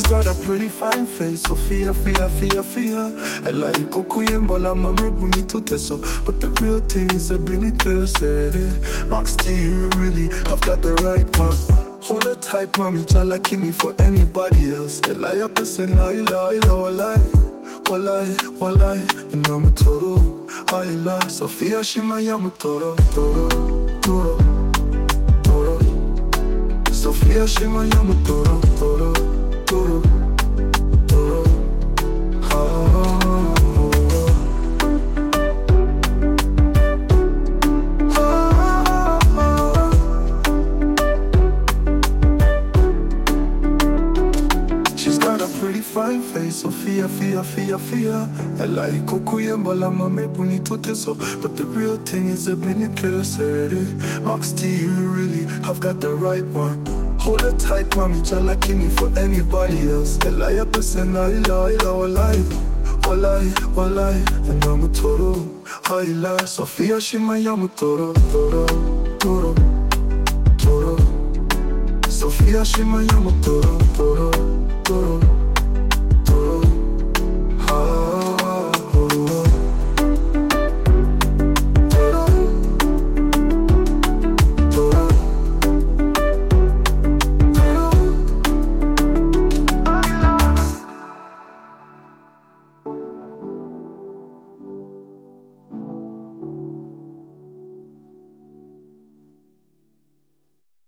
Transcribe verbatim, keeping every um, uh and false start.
got a pretty fine face, Sophia, Fia, Fia, Fia. I like Kokuyembo, la mame bonito teso. But the real thing is a benito said it. Max T, you really have got the right one. Hold it tight, mommy, jala me for anybody else. I lie up and say, lie, lie, lie, lie. Walai, walai, and I'm a toro. I lie, Sophia, Shima, I'm a toro, toro, toro, toro. Sophia, Shima, I'm a toro, toro, toro, toro. Ah. Pretty fine face, Sophia, Fia, Fia, Fia. I like Kokuyembo, la mame bonito teso. But the real thing is a benito said it. Max T, you really have got the right one. Hold it tight, mommy, jala me for anybody else. I lie up and say, lie, lie, lie, lie. Walai, walai, and I'm a toro. I lie, Sophia, Shima, I'm a toro, toro, toro, toro. Sophia, Shima, I'm a toro, toro.